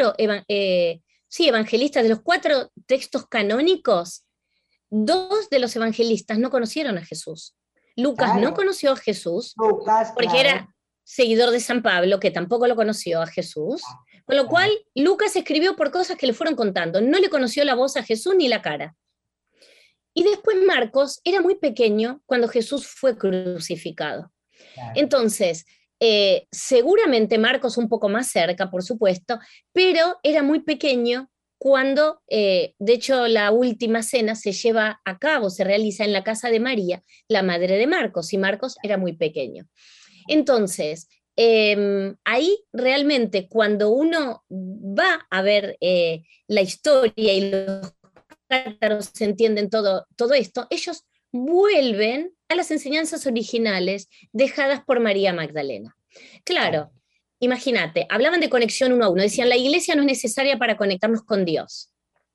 evangelistas, de los 4 textos canónicos, 2 de los evangelistas no conocieron a Jesús. Lucas no Claro. conoció a Jesús Lucas, porque claro. era seguidor de San Pablo, que tampoco lo conoció a Jesús, con lo cual Lucas escribió por cosas que le fueron contando, no le conoció la voz a Jesús ni la cara. Y después Marcos era muy pequeño cuando Jesús fue crucificado. Claro. Entonces, seguramente Marcos un poco más cerca, por supuesto, pero era muy pequeño cuando, de hecho, la última cena se lleva a cabo, se realiza en la casa de María, la madre de Marcos, y Marcos era muy pequeño. Entonces, ahí realmente cuando uno va a ver la historia y los cátaros entienden todo esto, ellos vuelven a las enseñanzas originales dejadas por María Magdalena. Claro, imagínate, hablaban de conexión uno a uno, decían la iglesia no es necesaria para conectarnos con Dios.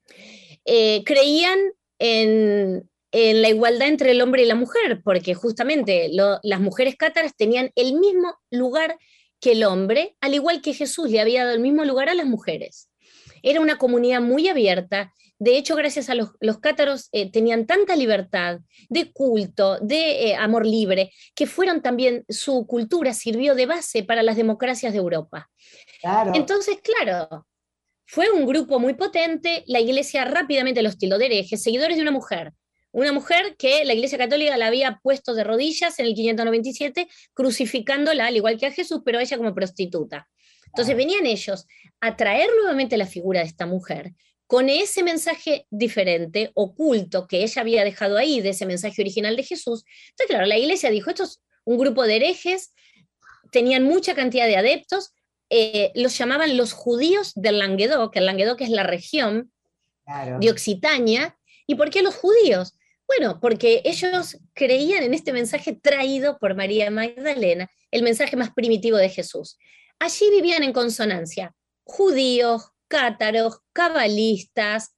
Creían en la igualdad entre el hombre y la mujer, porque justamente las mujeres cátaras tenían el mismo lugar que el hombre, al igual que Jesús le había dado el mismo lugar a las mujeres. Era una comunidad muy abierta. De hecho, gracias a los cátaros tenían tanta libertad de culto, de amor libre, que fueron también, su cultura sirvió de base para las democracias de Europa. Claro. Entonces, claro, fue un grupo muy potente, la iglesia rápidamente los tildó de herejes, seguidores de una mujer que la iglesia católica la había puesto de rodillas en el 597, crucificándola al igual que a Jesús, pero ella como prostituta. Entonces venían ellos a traer nuevamente la figura de esta mujer con ese mensaje diferente, oculto, que ella había dejado ahí, de ese mensaje original de Jesús. Entonces, claro, la iglesia dijo, esto es un grupo de herejes, tenían mucha cantidad de adeptos, los llamaban los judíos del Languedoc, el Languedoc es la región Claro. de Occitania. ¿Y por qué los judíos? Bueno, porque ellos creían en este mensaje traído por María Magdalena, el mensaje más primitivo de Jesús. Allí vivían en consonancia judíos, cátaros, cabalistas,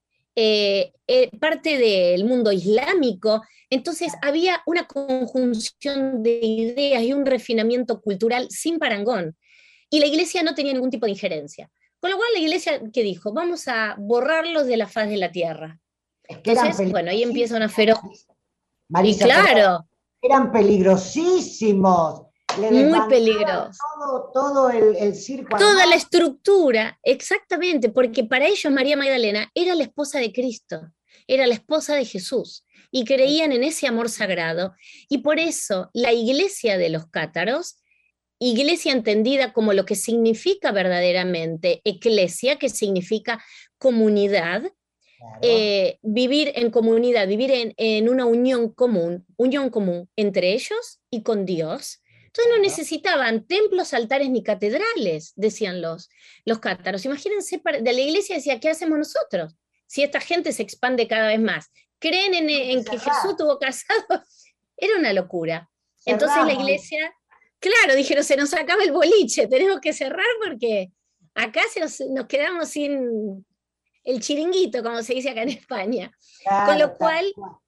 parte del mundo islámico. Entonces había una conjunción de ideas y un refinamiento cultural sin parangón. Y la iglesia no tenía ningún tipo de injerencia. Con lo cual la iglesia, ¿qué dijo? Vamos a borrarlos de la faz de la tierra. Es que eran Entonces, bueno, ahí empieza una feroz... Y Marisa, claro, eran peligrosísimos. Le muy desbancaban peligroso. todo el circo. Toda armado. la estructura, exactamente, porque para ellos María Magdalena era la esposa de Cristo, era la esposa de Jesús, y creían en ese amor sagrado. Y por eso la iglesia de los cátaros, iglesia entendida como lo que significa verdaderamente eclesia, que significa comunidad, Claro. vivir en comunidad, vivir en una unión común entre ellos y con Dios, Entonces no necesitaban templos, altares ni catedrales, decían los cátaros. Imagínense, de la iglesia decía, ¿qué hacemos nosotros? Si esta gente se expande cada vez más. ¿Creen en que Jesús tuvo casado? Era una locura. Entonces la iglesia, claro, dijeron, se nos acaba el boliche, tenemos que cerrar porque acá nos quedamos sin el chiringuito, como se dice acá en España. Claro, con lo cual,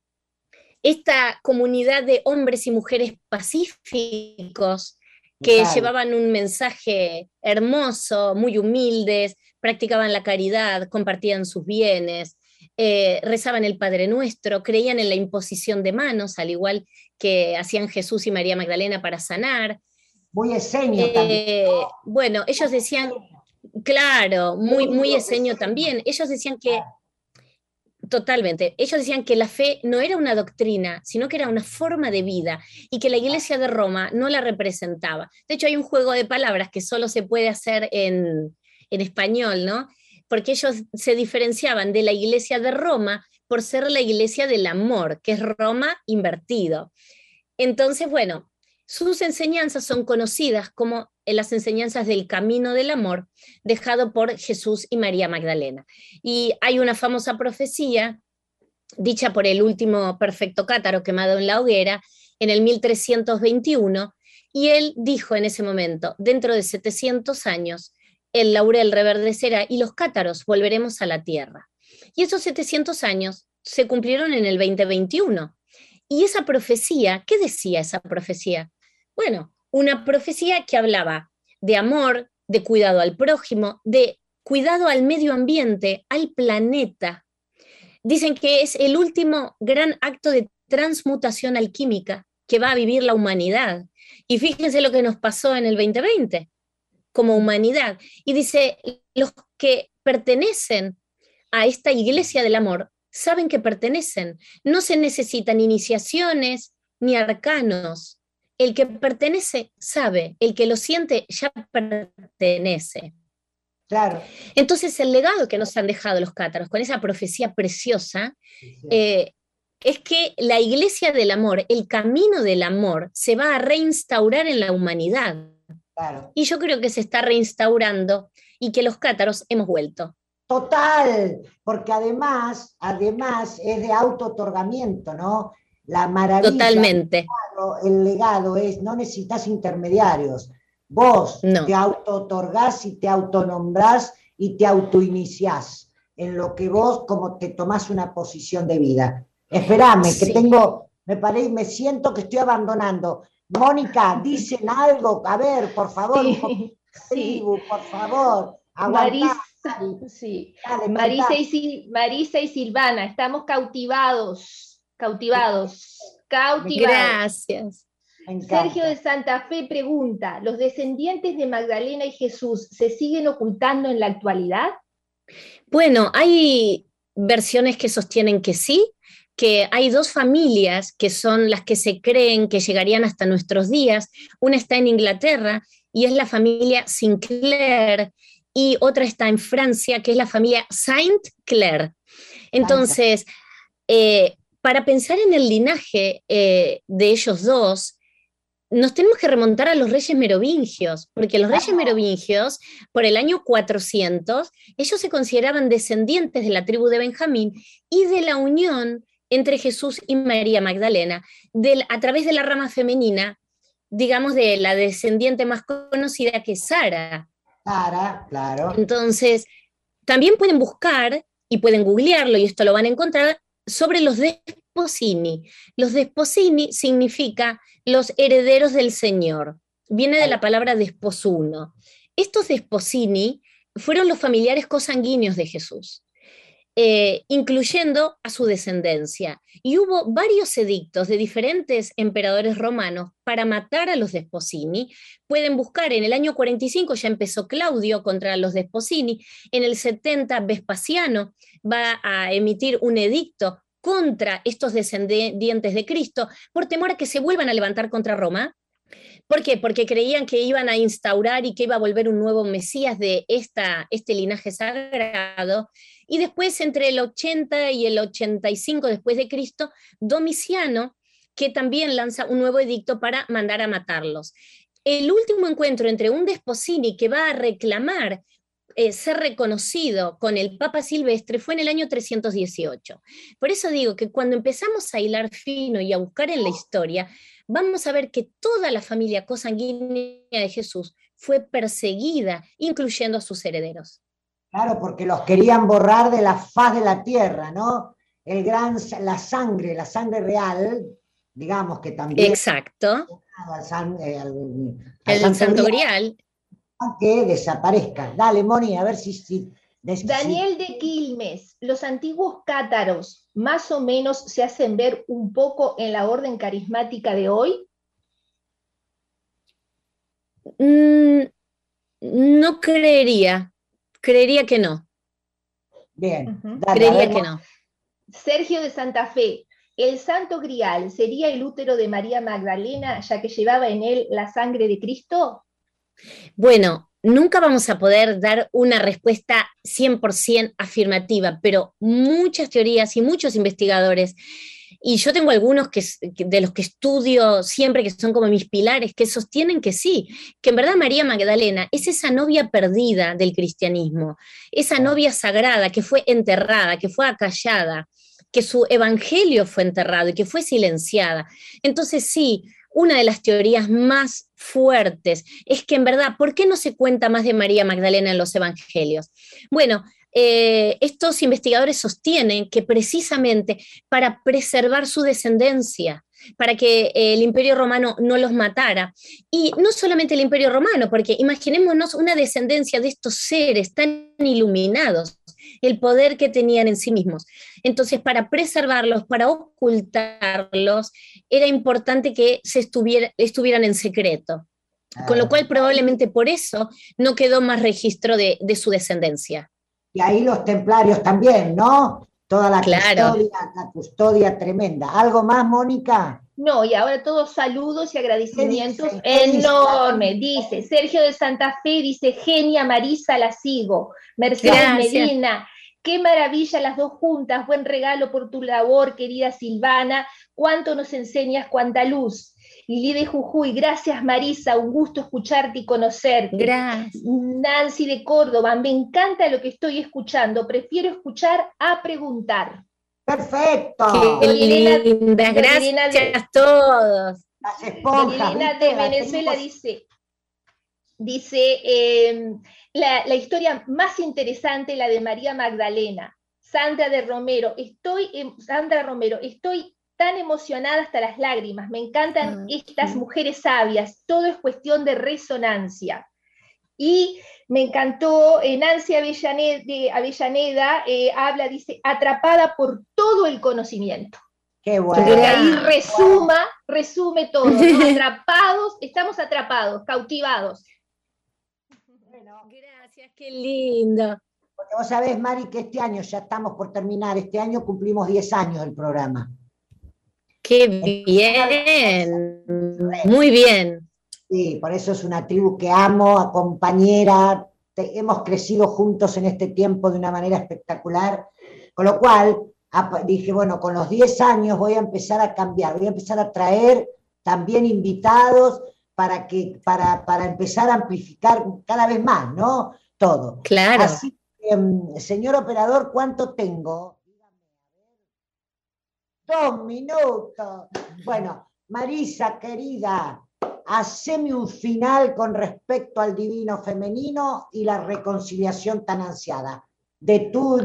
esta comunidad de hombres y mujeres pacíficos que llevaban un mensaje hermoso, muy humildes, practicaban la caridad, compartían sus bienes, rezaban el Padre Nuestro, creían en la imposición de manos, al igual que hacían Jesús y María Magdalena para sanar. Muy eseño también. Bueno, ellos decían, claro, muy eseño también, ellos decían que, totalmente, ellos decían que la fe no era una doctrina, sino que era una forma de vida, y que la Iglesia de Roma no la representaba. De hecho, hay un juego de palabras que solo se puede hacer en español, ¿no? Porque ellos se diferenciaban de la Iglesia de Roma por ser la Iglesia del amor, que es Roma invertido. Entonces, bueno, sus enseñanzas son conocidas como las enseñanzas del camino del amor dejado por Jesús y María Magdalena. Y hay una famosa profecía dicha por el último perfecto cátaro quemado en la hoguera en el 1321, y él dijo en ese momento, dentro de 700 años, el laurel reverdecerá y los cátaros volveremos a la tierra. Y esos 700 años se cumplieron en el 2021. Y esa profecía, ¿qué decía esa profecía? Bueno, una profecía que hablaba de amor, de cuidado al prójimo, de cuidado al medio ambiente, al planeta. Dicen que es el último gran acto de transmutación alquímica que va a vivir la humanidad. Y fíjense lo que nos pasó en el 2020 como humanidad. Y dice, los que pertenecen a esta iglesia del amor saben que pertenecen. No se necesitan iniciaciones ni arcanos. El que pertenece sabe, el que lo siente ya pertenece. Claro. Entonces el legado que nos han dejado los cátaros con esa profecía preciosa es que la iglesia del amor, el camino del amor, se va a reinstaurar en la humanidad. Claro. Y yo creo que se está reinstaurando y que los cátaros hemos vuelto. Total, porque además es de auto-otorgamiento, ¿no? La maravilla. Totalmente. El legado es, no necesitas intermediarios. Vos te auto-otorgás y te autonombrás y te autoiniciás en lo que vos, como te tomás una posición de vida. Esperame, que tengo, me paré y me siento que estoy abandonando. Mónica, dicen algo, a ver, por favor, tribu, por favor. Marisa, sí. Dale, Marisa y Silvana, estamos cautivados. Gracias. Sergio de Santa Fe pregunta, ¿los descendientes de Magdalena y Jesús se siguen ocultando en la actualidad? Bueno, hay versiones que sostienen que sí, que hay dos familias que son las que se creen que llegarían hasta nuestros días. Una está en Inglaterra y es la familia Sinclair, y otra está en Francia, que es la familia Saint-Clair. Entonces, para pensar en el linaje de ellos dos, nos tenemos que remontar a los reyes merovingios, porque los reyes merovingios, por el año 400, ellos se consideraban descendientes de la tribu de Benjamín y de la unión entre Jesús y María Magdalena, a través de la rama femenina, digamos, de la descendiente más conocida, que es Sara. Sara, claro. Entonces, también pueden buscar y pueden googlearlo, y esto lo van a encontrar, sobre los desposini. Los desposini significa los herederos del Señor. Viene de la palabra desposuno. Estos desposini fueron los familiares cosanguíneos de Jesús, incluyendo a su descendencia. Y hubo varios edictos de diferentes emperadores romanos para matar a los desposini. Pueden buscar, en el año 45 ya empezó Claudio contra los desposini, en el 70 Vespasiano va a emitir un edicto contra estos descendientes de Cristo por temor a que se vuelvan a levantar contra Roma. ¿Por qué? Porque creían que iban a instaurar y que iba a volver un nuevo Mesías de este linaje sagrado. Y después, entre el 80 y el 85 después de Cristo, Domiciano que también lanza un nuevo edicto para mandar a matarlos. El último encuentro entre un Desposini que va a reclamar ser reconocido con el Papa Silvestre fue en el año 318. Por eso digo que cuando empezamos a hilar fino y a buscar en la historia, vamos a ver que toda la familia cosanguínea de Jesús fue perseguida, incluyendo a sus herederos. Claro, porque los querían borrar de la faz de la tierra, ¿no? La sangre real, digamos que también... Exacto. Al El Santo Grial. Que desaparezca. Dale, Moni, a ver si Daniel de Quilmes, los antiguos cátaros más o menos se hacen ver un poco en la orden carismática de hoy. No creería que no. Bien, creería que no. Sergio de Santa Fe, ¿el Santo Grial sería el útero de María Magdalena, ya que llevaba en él la sangre de Cristo? Bueno, nunca vamos a poder dar una respuesta 100% afirmativa, pero muchas teorías y muchos investigadores, y yo tengo algunos de los que estudio siempre, que son como mis pilares, que sostienen que sí, que en verdad María Magdalena es esa novia perdida del cristianismo, esa novia sagrada que fue enterrada, que fue acallada, que su evangelio fue enterrado y que fue silenciada. Entonces sí, una de las teorías más fuertes es que en verdad, ¿por qué no se cuenta más de María Magdalena en los evangelios? Bueno, estos investigadores sostienen que precisamente para preservar su descendencia, para que el Imperio Romano no los matara, y no solamente el Imperio Romano, porque imaginémonos una descendencia de estos seres tan iluminados, el poder que tenían en sí mismos. Entonces, para preservarlos, para ocultarlos, era importante que estuvieran en secreto. Con lo cual, probablemente por eso no quedó más registro de su descendencia. Y ahí los templarios también, ¿no? Toda la custodia tremenda. ¿Algo más, Mónica? No, y ahora todos saludos y agradecimientos enormes. Dice Sergio de Santa Fe, dice Genia Marisa, la sigo. Mercedes Medina, qué maravilla las dos juntas, buen regalo por tu labor, querida Silvana, cuánto nos enseñas, cuánta luz. Lili de Jujuy, gracias Marisa, un gusto escucharte y conocerte. Gracias. Nancy de Córdoba, me encanta lo que estoy escuchando, prefiero escuchar a preguntar. Perfecto. Qué lindas, gracias a todos. Las esponjas. Elena de Venezuela dice la historia más interesante, la de María Magdalena. Sandra Romero, estoy tan emocionada hasta las lágrimas, me encantan estas mujeres sabias, todo es cuestión de resonancia. Y me encantó, Nancy Avellaneda habla, dice, atrapada por todo el conocimiento. Qué bueno. Porque ahí resume todo, ¿no? Estamos atrapados, cautivados. Bueno, gracias, qué lindo. Porque vos sabés, Mari, que este año ya estamos por terminar, este año cumplimos 10 años del programa. ¡Qué bien! Muy bien. Sí, por eso es una tribu que amo, a compañera, hemos crecido juntos en este tiempo de una manera espectacular, con lo cual dije, bueno, con los 10 años voy a empezar a cambiar, voy a empezar a traer también invitados para empezar a amplificar cada vez más, ¿no? Todo. Claro. Así que, señor operador, ¿cuánto tengo? 2 minutos. Bueno, Marisa, querida, haceme un final con respecto al divino femenino y la reconciliación tan ansiada. De tu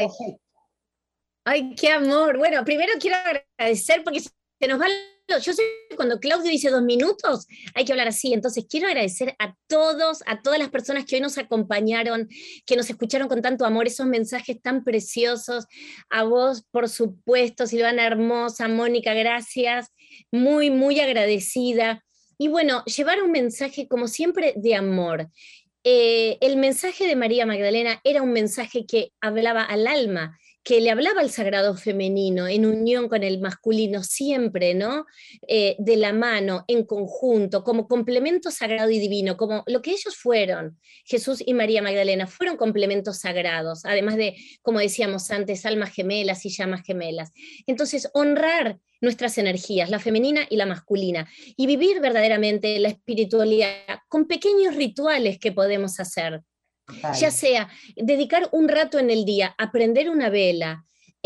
Ay, qué amor. Bueno, primero quiero agradecer porque se nos va. Yo sé que cuando Claudio dice 2 minutos, hay que hablar así. Entonces quiero agradecer a todas las personas que hoy nos acompañaron, que nos escucharon con tanto amor, esos mensajes tan preciosos. A vos, por supuesto, Silvana hermosa, Mónica, gracias. Muy, muy agradecida. Y bueno, llevar un mensaje, como siempre, de amor. El mensaje de María Magdalena era un mensaje que hablaba al alma, que le hablaba al sagrado femenino, en unión con el masculino, siempre, ¿no? De la mano, en conjunto, como complemento sagrado y divino, como lo que ellos fueron, Jesús y María Magdalena, fueron complementos sagrados, además de, como decíamos antes, almas gemelas y llamas gemelas. Entonces, honrar nuestras energías, la femenina y la masculina, y vivir verdaderamente la espiritualidad con pequeños rituales que podemos hacer. Ya sea dedicar un rato en el día a prender una vela,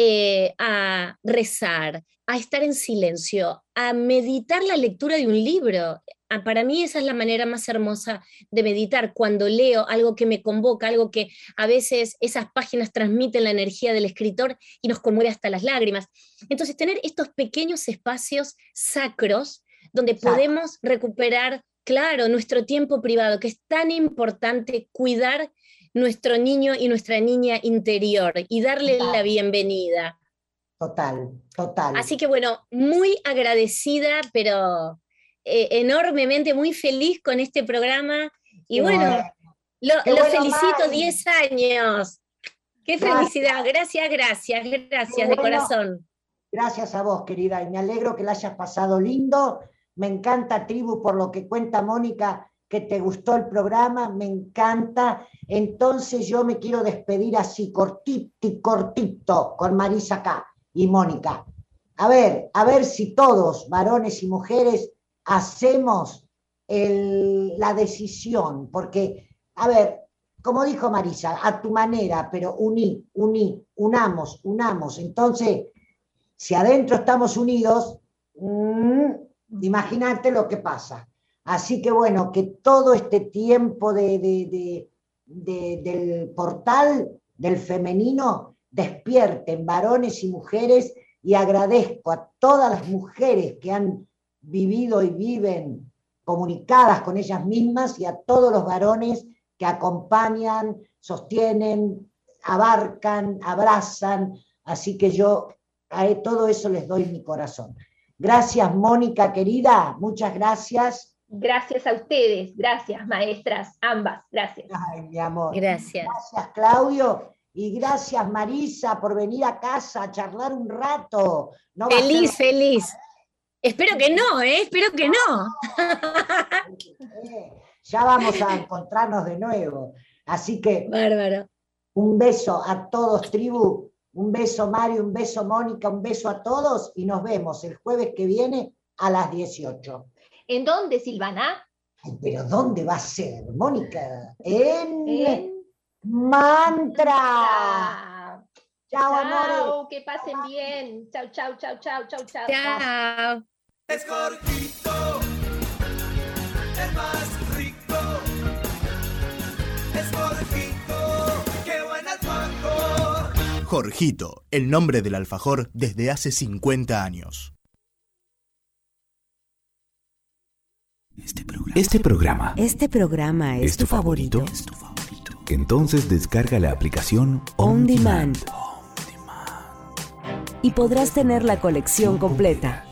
a rezar, a estar en silencio, a meditar la lectura de un libro. Para mí esa es la manera más hermosa de meditar, cuando leo algo que me convoca, algo que a veces esas páginas transmiten la energía del escritor y nos conmueve hasta las lágrimas. Entonces, tener estos pequeños espacios sacros donde podemos recuperar, claro, nuestro tiempo privado, que es tan importante cuidar nuestro niño y nuestra niña interior y darle la bienvenida. Total, total. Así que bueno, muy agradecida, pero enormemente, muy feliz con este programa. Y bueno, lo felicito, Mari. 10 años. Qué felicidad, gracias de corazón. Gracias a vos, querida, y me alegro que la hayas pasado lindo. Me encanta, tribu, por lo que cuenta Mónica, que te gustó el programa, me encanta. Entonces yo me quiero despedir así, cortito, con Marisa acá y Mónica. A ver si todos, varones y mujeres, hacemos la decisión, porque, a ver, como dijo Marisa, a tu manera, pero unamos. Entonces, si adentro estamos unidos, imagínate lo que pasa. Así que bueno, que todo este tiempo del portal del femenino despierten varones y mujeres, y agradezco a todas las mujeres que han vivido y viven comunicadas con ellas mismas, y a todos los varones que acompañan, sostienen, abarcan, abrazan. Así que yo a todo eso les doy mi corazón. Gracias, Mónica, querida, muchas gracias. Gracias a ustedes, gracias, maestras, ambas, gracias. Ay, mi amor. Gracias. Gracias, Claudio, y gracias, Marisa, por venir a casa a charlar un rato. No feliz. Espero que no, espero que no. Ya vamos a encontrarnos de nuevo. Así que, bárbaro. Un beso a todos, tribu. Un beso, Mario, un beso, Mónica, un beso a todos, y nos vemos el jueves que viene a las 18. ¿En dónde, Silvana? Ay, pero ¿dónde va a ser, Mónica? En Mantra. Chao, amores. Que pasen bien. Chao. Chao. Es Jorgito, el más rico. Es Jorgito, qué buen alfajor. Jorgito, el nombre del alfajor desde hace 50 años. Este programa es tu favorito. Entonces descarga la aplicación On Demand. Y podrás tener la colección completa.